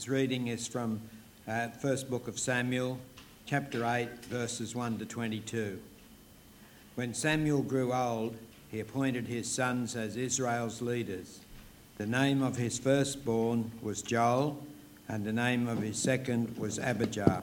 This reading is from first book of Samuel, chapter 8, verses 1 to 22. When Samuel grew old, he appointed his sons as Israel's leaders. The name of his firstborn was Joel, and the name of his second was Abijah.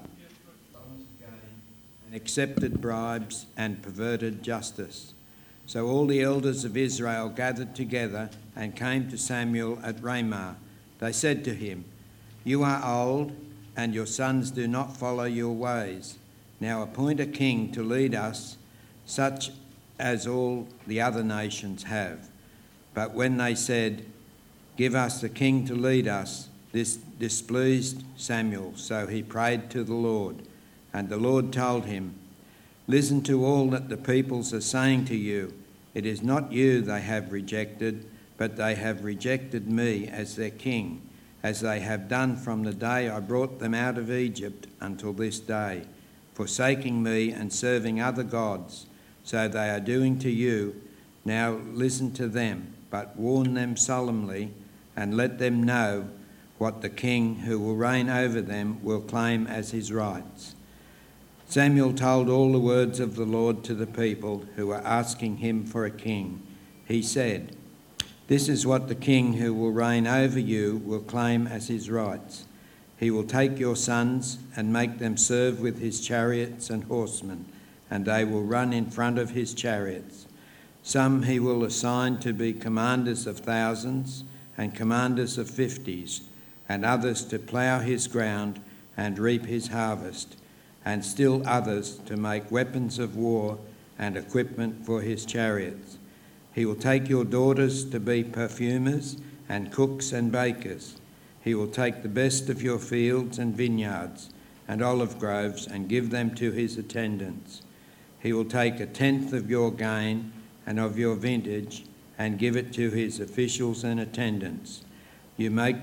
And accepted bribes and perverted justice. So all the elders of Israel gathered together and came to Samuel at Ramah. They said to him, "You are old, and your sons do not follow your ways. Now appoint a king to lead us, such as all the other nations have." But when they said, "Give us a king to lead us," this displeased Samuel. So he prayed to the Lord, and the Lord told him, "Listen to all that the peoples are saying to you. It is not you they have rejected, but they have rejected me as their king, as they have done from the day I brought them out of Egypt until this day, forsaking me and serving other gods. So they are doing to you. Now listen to them, but warn them solemnly, and let them know what the king who will reign over them will claim as his rights." Samuel told all the words of the Lord to the people who were asking him for a king. He said, "This is what the king who will reign over you will claim as his rights. He will take your sons and make them serve with his chariots and horsemen, and they will run in front of his chariots. Some he will assign to be commanders of thousands and commanders of fifties, and others to plough his ground and reap his harvest, and still others to make weapons of war and equipment for his chariots. He will take your daughters to be perfumers and cooks and bakers. He will take the best of your fields and vineyards and olive groves and give them to his attendants. He will take 1/10 of your gain and of your vintage and give it to his officials and attendants. You make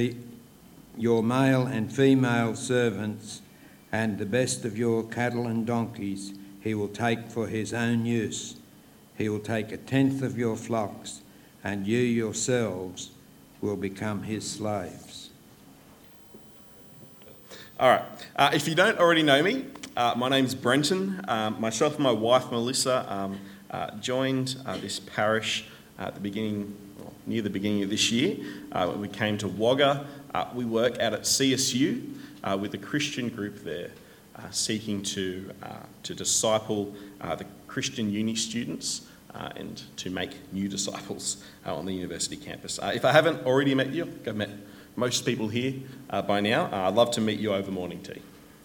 your male and female servants and the best of your cattle and donkeys he will take for his own use. He will take 1/10 of your flocks, and you yourselves will become his slaves." All right. If you don't already know me, my name's Brenton. Myself and my wife, Melissa, joined this parish at near the beginning of this year. We came to Wagga. We work out at CSU with a Christian group there, seeking to disciple the Christian uni students and to make new disciples on the university campus. If I haven't already met you, I think I've met most people here by now. I'd love to meet you over morning tea.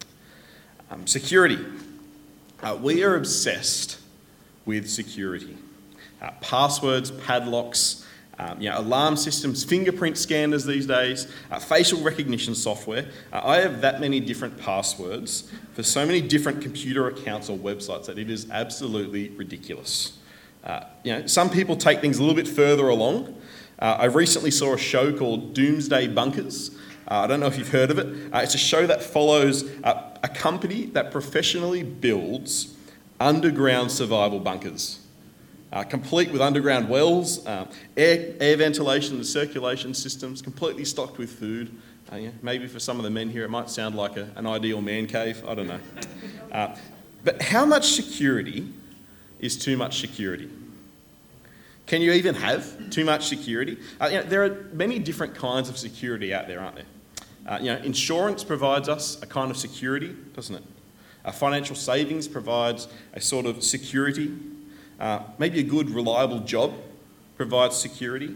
Security. We are obsessed with security. Passwords, padlocks, alarm systems, fingerprint scanners these days, facial recognition software. I have that many different passwords for so many different computer accounts or websites that it is absolutely ridiculous. Some people take things a little bit further along. I recently saw a show called Doomsday Bunkers. I don't know if you've heard of it. It's a show that follows a company that professionally builds underground survival bunkers. Complete with underground wells, air ventilation and circulation systems, completely stocked with food. Maybe for some of the men here it might sound like an ideal man cave, I don't know. But how much security is too much security? Can you even have too much security? There are many different kinds of security out there, aren't there? Insurance provides us a kind of security, doesn't it? Financial savings provides a sort of security. Maybe a good, reliable job provides security.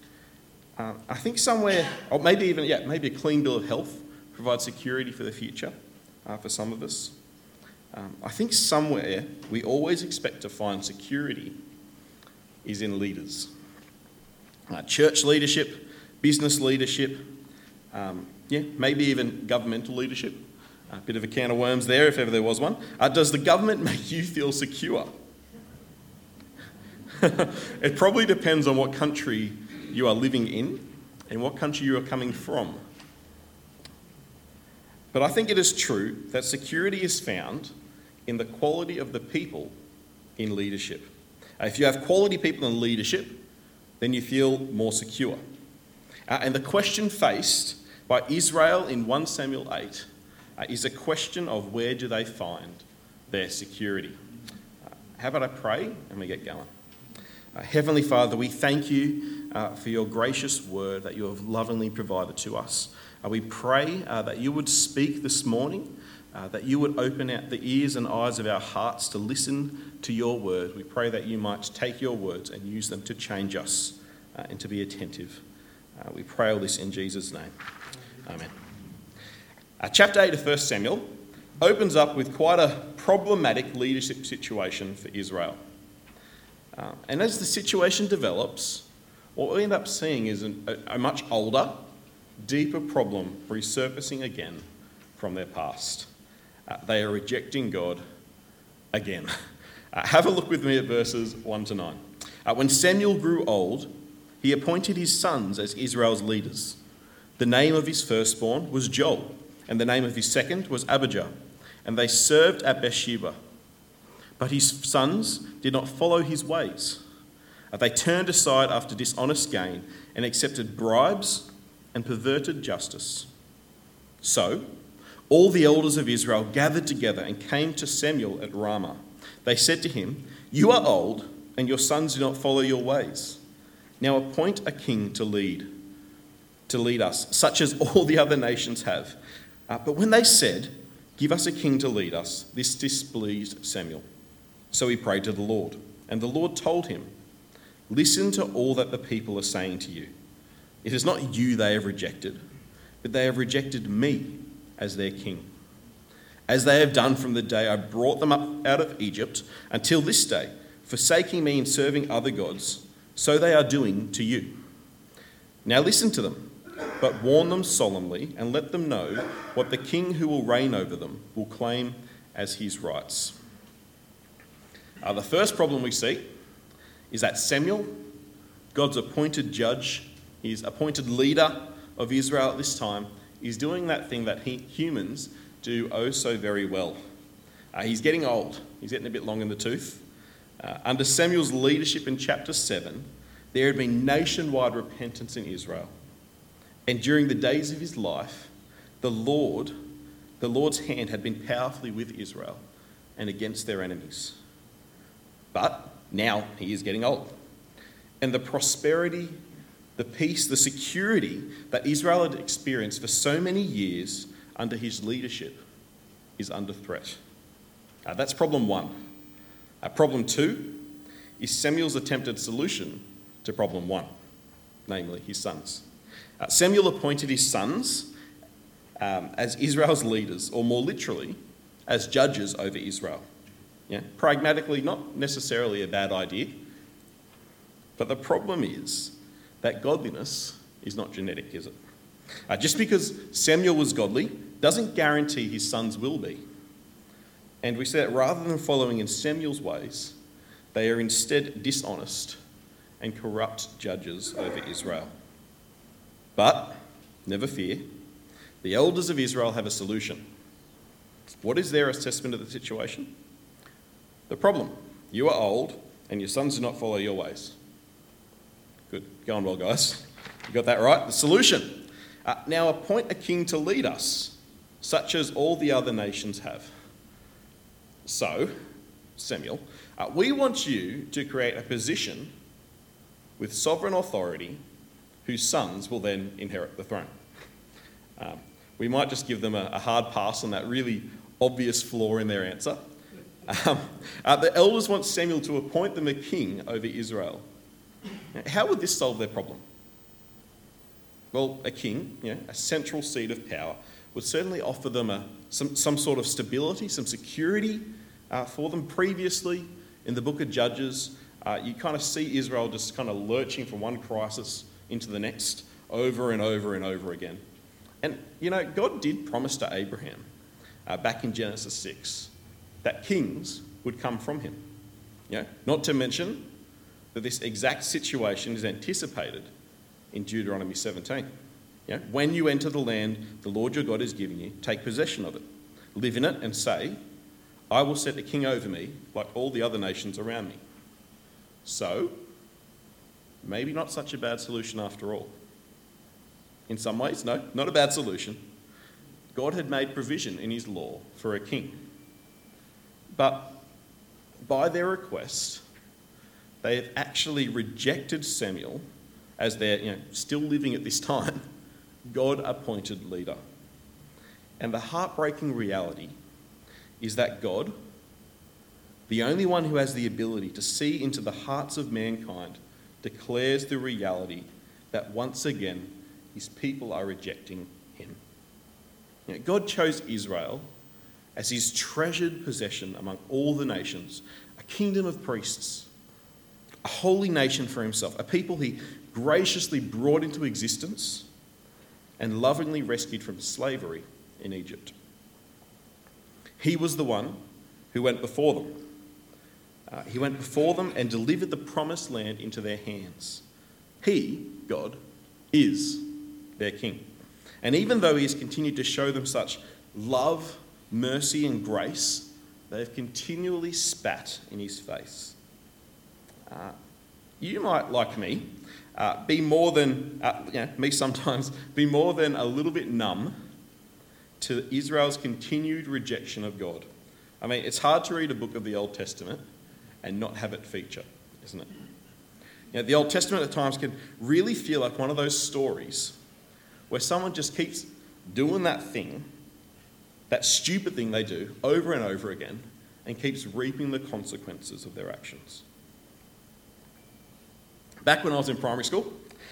I think somewhere, or maybe a clean bill of health provides security for the future for some of us. I think somewhere we always expect to find security is in leaders. Church leadership, business leadership, maybe even governmental leadership. A bit of a can of worms there if ever there was one. Does the government make you feel secure? It probably depends on what country you are living in and what country you are coming from. But I think it is true that security is found in the quality of the people in leadership. If you have quality people in leadership, then you feel more secure. And the question faced by Israel in 1 Samuel 8 is a question of where do they find their security. How about I pray and we get going? Heavenly Father, we thank you for your gracious word that you have lovingly provided to us. We pray that you would speak this morning, that you would open out the ears and eyes of our hearts to listen to your word. We pray that you might take your words and use them to change us and to be attentive. We pray all this in Jesus' name. Amen. Chapter 8 of 1 Samuel opens up with quite a problematic leadership situation for Israel. And as the situation develops, what we end up seeing is a much older, deeper problem resurfacing again from their past. They are rejecting God again. Have a look with me at verses 1 to 9. When Samuel grew old, he appointed his sons as Israel's leaders. The name of his firstborn was Joel, and the name of his second was Abijah, and they served at Beersheba. But his sons did not follow his ways. They turned aside after dishonest gain and accepted bribes and perverted justice. So, all the elders of Israel gathered together and came to Samuel at Ramah. They said to him, "You are old, and your sons do not follow your ways. Now appoint a king to lead us, such as all the other nations have." But when they said, "Give us a king to lead us," this displeased Samuel. So he prayed to the Lord, and the Lord told him, "Listen to all that the people are saying to you. It is not you they have rejected, but they have rejected me as their king, as they have done from the day I brought them up out of Egypt until this day, forsaking me and serving other gods. So they are doing to you. Now listen to them, but warn them solemnly and let them know what the king who will reign over them will claim as his rights." The first problem we see is that Samuel, God's appointed judge, his appointed leader of Israel at this time, is doing that thing that humans do oh so very well. He's getting old. He's getting a bit long in the tooth. Under Samuel's leadership in chapter 7, there had been nationwide repentance in Israel. And during the days of his life, the Lord's hand had been powerfully with Israel and against their enemies. But now he is getting old. And the prosperity, the peace, the security that Israel had experienced for so many years under his leadership is under threat. That's problem one. Problem two is Samuel's attempted solution to problem one, namely his sons. Samuel appointed his sons as Israel's leaders, or more literally, as judges over Israel. Pragmatically, not necessarily a bad idea, but the problem is that godliness is not genetic, is it? Just because Samuel was godly doesn't guarantee his sons will be. And we see that rather than following in Samuel's ways, they are instead dishonest and corrupt judges over Israel. But, never fear, the elders of Israel have a solution. What is their assessment of the situation? The problem: you are old and your sons do not follow your ways. Good, going well, guys. You got that right? The solution: now appoint a king to lead us, such as all the other nations have. So, Samuel, we want you to create a position with sovereign authority whose sons will then inherit the throne. We might just give them a hard pass on that really obvious flaw in their answer. The elders want Samuel to appoint them a king over Israel. Now, how would this solve their problem? Well, a king, a central seat of power, would certainly offer them some sort of stability, some security for them. Previously, in the book of Judges, you kind of see Israel just kind of lurching from one crisis into the next over and over and over again. And, God did promise to Abraham back in Genesis 6 that kings would come from him. Not to mention that this exact situation is anticipated in Deuteronomy 17. When you enter the land the Lord your God is giving you, take possession of it, live in it, and say, "I will set a king over me like all the other nations around me." So, maybe not such a bad solution after all. In some ways, no, not a bad solution. God had made provision in his law for a king. But by their request, they have actually rejected Samuel as their, still living at this time, God-appointed leader. And the heartbreaking reality is that God, the only one who has the ability to see into the hearts of mankind, declares the reality that once again his people are rejecting him. God chose Israel as his treasured possession among all the nations, a kingdom of priests, a holy nation for himself, a people he graciously brought into existence and lovingly rescued from slavery in Egypt. He was the one who went before them. He went before them and delivered the promised land into their hands. He, God, is their king. And even though he has continued to show them such love, mercy, and grace, they have continually spat in his face. You might, like me, be more than, me sometimes, be more than a little bit numb to Israel's continued rejection of God. I mean, it's hard to read a book of the Old Testament and not have it feature, isn't it? The Old Testament at times can really feel like one of those stories where someone just keeps doing that thing, that stupid thing they do over and over again, and keeps reaping the consequences of their actions. Back when I was in primary school,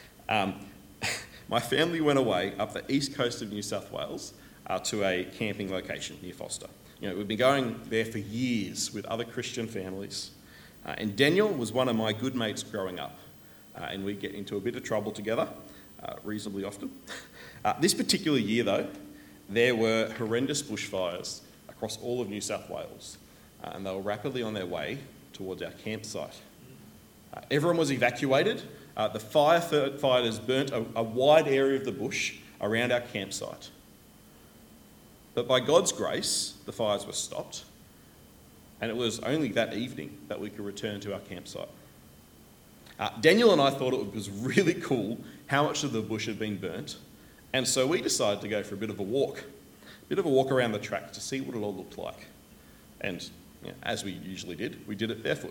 my family went away up the east coast of New South Wales to a camping location near Foster. We've been going there for years with other Christian families. And Daniel was one of my good mates growing up. And we get into a bit of trouble together reasonably often. This particular year, though, there were horrendous bushfires across all of New South Wales. And they were rapidly on their way towards our campsite. Everyone was evacuated. The firefighters burnt a wide area of the bush around our campsite. But by God's grace, the fires were stopped, and it was only that evening that we could return to our campsite. Daniel and I thought it was really cool how much of the bush had been burnt, and so we decided to go for a bit of a walk around the track to see what it all looked like. And as we usually did, we did it barefoot.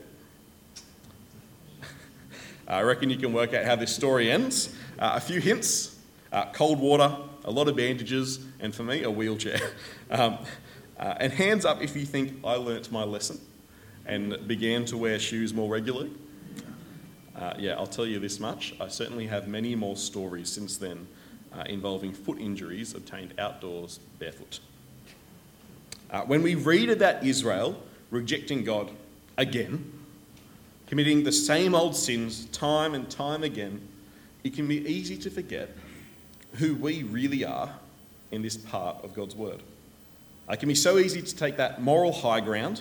I reckon you can work out how this story ends. A few hints: cold water, a lot of bandages, and for me, a wheelchair. And hands up if you think I learnt my lesson and began to wear shoes more regularly. I'll tell you this much. I certainly have many more stories since then involving foot injuries obtained outdoors barefoot. When we read about Israel rejecting God again, committing the same old sins time and time again, it can be easy to forget who we really are in this part of God's word. It can be so easy to take that moral high ground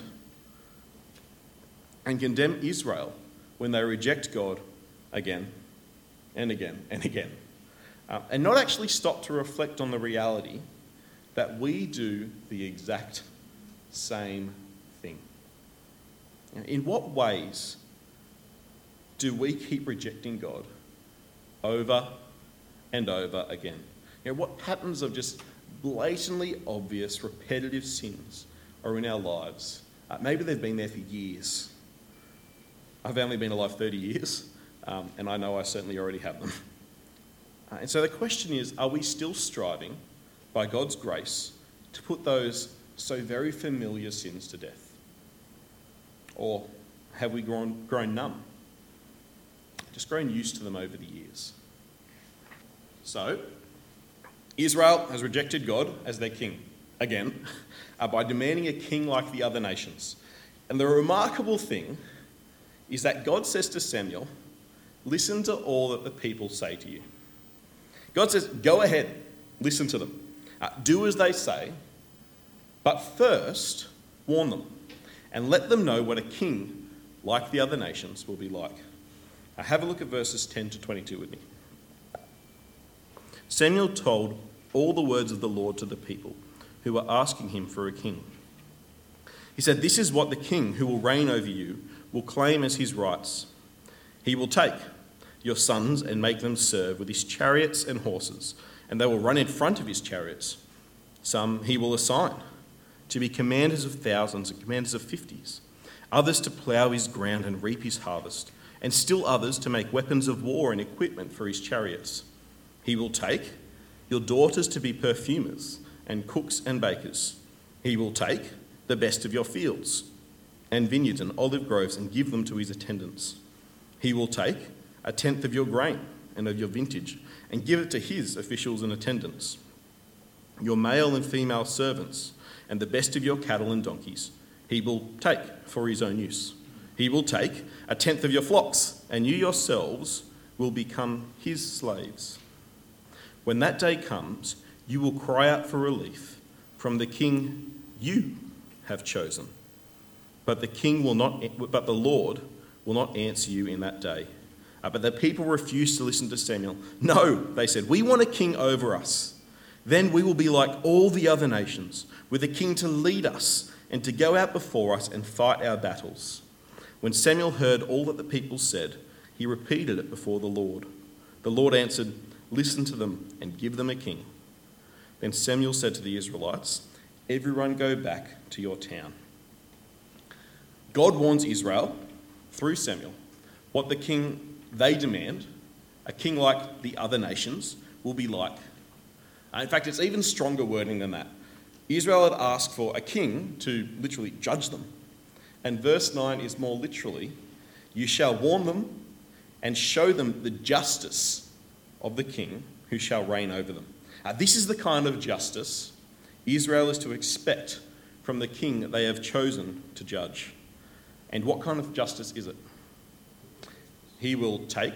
and condemn Israel when they reject God again and again and again, and not actually stop to reflect on the reality that we do the exact same thing. In what ways do we keep rejecting God over and over again? What patterns of just blatantly obvious, repetitive sins are in our lives? Maybe they've been there for years. I've only been alive 30 years, and I know I certainly already have them. And so the question is, are we still striving, by God's grace, to put those so very familiar sins to death? Or have we grown numb? Just grown used to them over the years? So, Israel has rejected God as their king, again, by demanding a king like the other nations. And the remarkable thing is that God says to Samuel, listen to all that the people say to you. God says, go ahead, listen to them. Do as they say, but first warn them and let them know what a king like the other nations will be like. Have a look at verses 10 to 22 with me. Samuel told all the words of the Lord to the people who were asking him for a king. He said, this is what the king who will reign over you will claim as his rights. He will take your sons and make them serve with his chariots and horses, and they will run in front of his chariots. Some he will assign to be commanders of thousands and commanders of 50s, others to plough his ground and reap his harvest, and still others to make weapons of war and equipment for his chariots. He will take your daughters to be perfumers and cooks and bakers. He will take the best of your fields and vineyards and olive groves and give them to his attendants. He will take a tenth of your grain and of your vintage and give it to his officials and attendants. Your male and female servants and the best of your cattle and donkeys he will take for his own use. He will take a tenth of your flocks, and you yourselves will become his slaves. When that day comes, you will cry out for relief from the king you have chosen. But the Lord will not answer you in that day. But the people refused to listen to Samuel. No, they said, we want a king over us. Then we will be like all the other nations, with a king to lead us and to go out before us and fight our battles. When Samuel heard all that the people said, he repeated it before the Lord. The Lord answered, listen to them and give them a king. Then Samuel said to the Israelites, everyone go back to your town. God warns Israel through Samuel what the king they demand, a king like the other nations, will be like. In fact, it's even stronger wording than that. Israel had asked for a king to literally judge them. And verse 9 is more literally, you shall warn them and show them the justice of the king who shall reign over them. This is the kind of justice Israel is to expect from the king that they have chosen to judge. And what kind of justice is it? He will take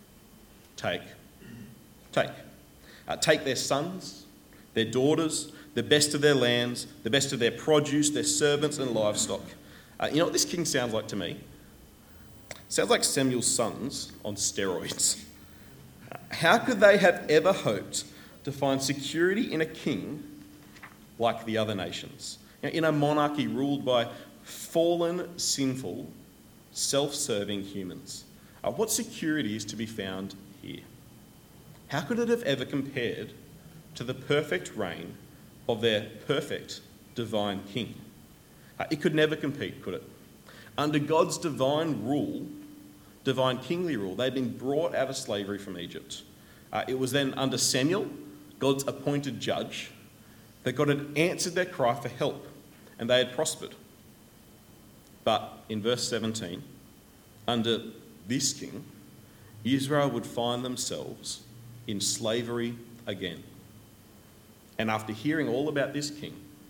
their sons, their daughters, the best of their lands, the best of their produce, their servants and livestock. You know what this king sounds like to me? Sounds like Samuel's sons on steroids. How could they have ever hoped to find security in a king like the other nations? In a monarchy ruled by fallen, sinful, self-serving humans. What security is to be found here? How could it have ever compared to the perfect reign of their perfect divine king? It could never compete, could it? Under God's divine rule, divine kingly rule, they'd been brought out of slavery from Egypt. It was then under Samuel, God's appointed judge, that God had answered their cry for help, and they had prospered. But in verse 17, under this king, Israel would find themselves in slavery again. And after hearing all about this king,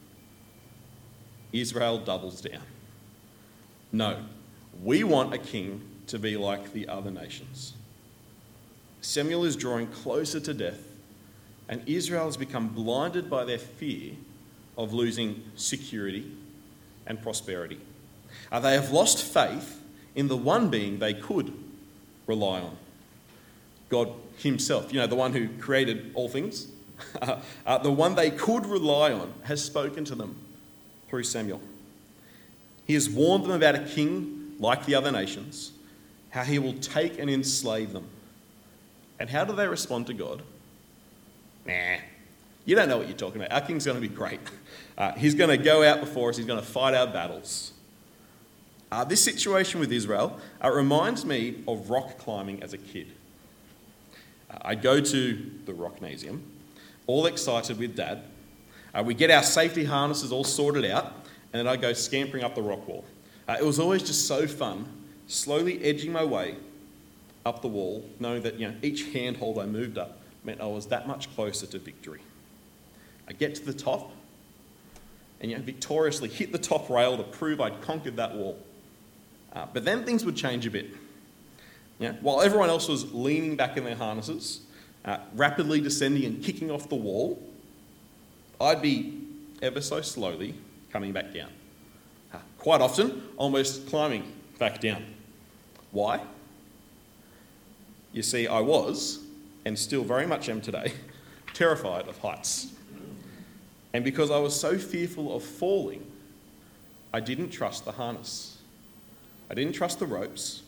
Israel doubles down. No, we want a king to be like the other nations. Samuel is drawing closer to death, and Israel has become blinded by their fear of losing security and prosperity. They have lost faith in the one being they could rely on. God himself, the one who created all things, the one they could rely on, has spoken to them through Samuel. He has warned them about a king like the other nations, how he will take and enslave them. And how do they respond to God? Nah, you don't know what you're talking about. Our king's going to be great. He's going to go out before us. He's going to fight our battles. This situation with Israel reminds me of rock climbing as a kid. I'd go to the Rocknasium, all excited with Dad. We get our safety harnesses all sorted out, and then I'd go scampering up the rock wall. It was always just so fun, slowly edging my way up the wall, knowing that each handhold I moved up meant I was that much closer to victory. I get to the top, and victoriously hit the top rail to prove I'd conquered that wall. But then things would change a bit. While everyone else was leaning back in their harnesses, rapidly descending and kicking off the wall, I'd be ever so slowly coming back down. Quite often, almost climbing back down. Why? You see, I was, and still very much am today, terrified of heights. And because I was so fearful of falling, I didn't trust the harness. I didn't trust the ropes.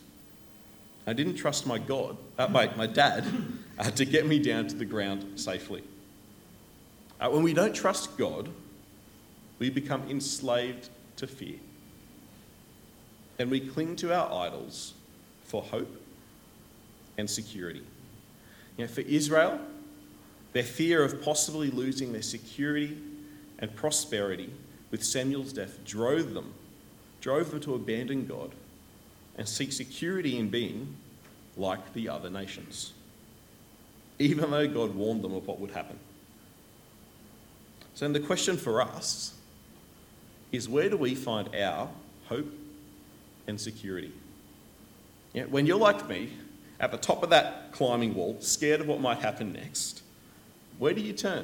I didn't trust my dad, to get me down to the ground safely. When we don't trust God, we become enslaved to fear. And we cling to our idols for hope and security. For Israel, their fear of possibly losing their security and prosperity with Samuel's death drove them to abandon God and seek security in being like the other nations, even though God warned them of what would happen. So then the question for us is, where do we find our hope and security? When you're like me, at the top of that climbing wall, scared of what might happen next, where do you turn?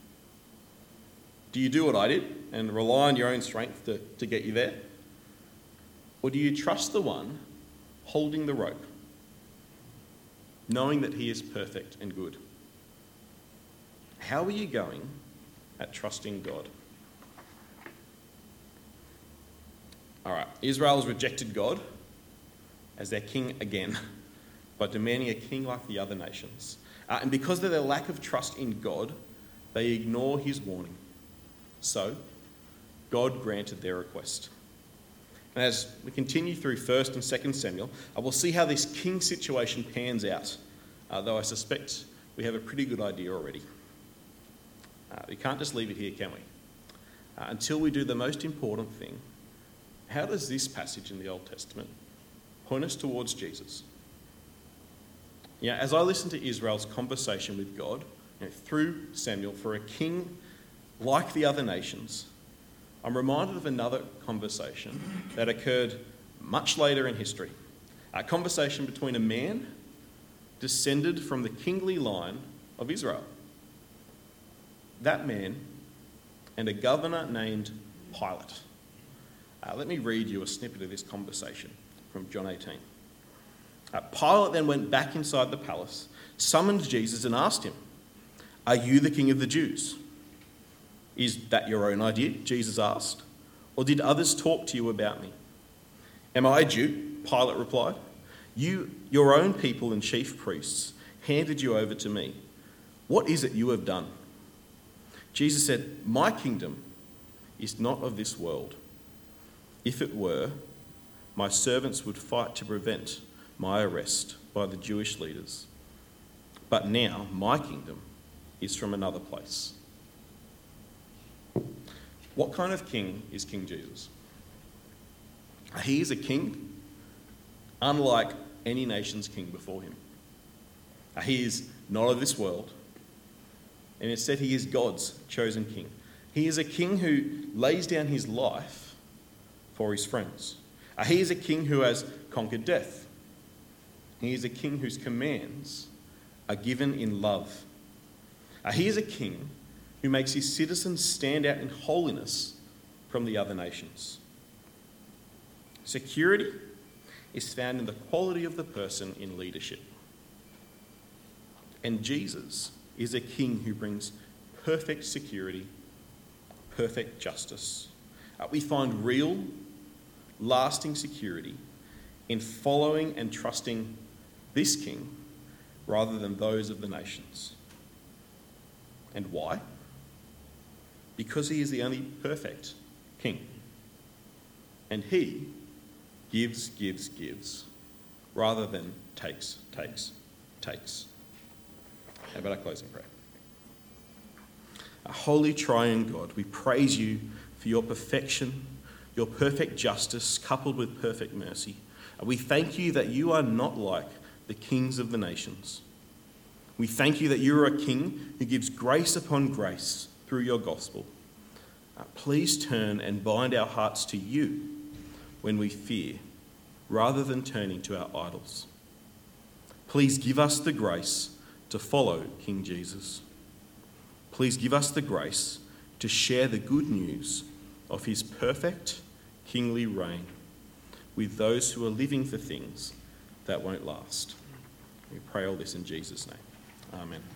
Do you do what I did and rely on your own strength to get you there? Or do you trust the one holding the rope, knowing that he is perfect and good? How are you going at trusting God? All right, Israel has rejected God as their king again by demanding a king like the other nations. And because of their lack of trust in God, they ignore his warning. So, God granted their request. And as we continue through 1 and 2 Samuel, we'll see how this king situation pans out, though I suspect we have a pretty good idea already. We can't just leave it here, can we? Until we do the most important thing. How does this passage in the Old Testament point us towards Jesus? As I listen to Israel's conversation with God through Samuel for a king like the other nations, I'm reminded of another conversation that occurred much later in history. A conversation between a man descended from the kingly line of Israel. That man and a governor named Pilate. Let me read you a snippet of this conversation from John 18. Pilate then went back inside the palace, summoned Jesus and asked him, "Are you the king of the Jews?" "Is that your own idea?" Jesus asked. "Or did others talk to you about me?" "Am I a Jew?" Pilate replied. Your own people and chief priests handed you over to me. What is it you have done?" Jesus said, "My kingdom is not of this world. If it were, my servants would fight to prevent my arrest by the Jewish leaders. But now my kingdom is from another place." What kind of king is King Jesus? He is a king unlike any nation's king before him. He is not of this world, and instead he is God's chosen king. He is a king who lays down his life for his friends. He is a king who has conquered death. He is a king whose commands are given in love. He is a king who makes his citizens stand out in holiness from the other nations. Security is found in the quality of the person in leadership. And Jesus is a king who brings perfect security, perfect justice. We find real, lasting security in following and trusting this king rather than those of the nations. And why? Because he is the only perfect king. And he gives rather than takes. How about our closing prayer? Our holy triune God, we praise you for your perfection, your perfect justice coupled with perfect mercy. We thank you that you are not like the kings of the nations. We thank you that you are a king who gives grace upon grace through your gospel. Please turn and bind our hearts to you when we fear, rather than turning to our idols. Please give us the grace to follow King Jesus. Please give us the grace to share the good news of his perfect kingly reign with those who are living for things that won't last. We pray all this in Jesus' name. Amen.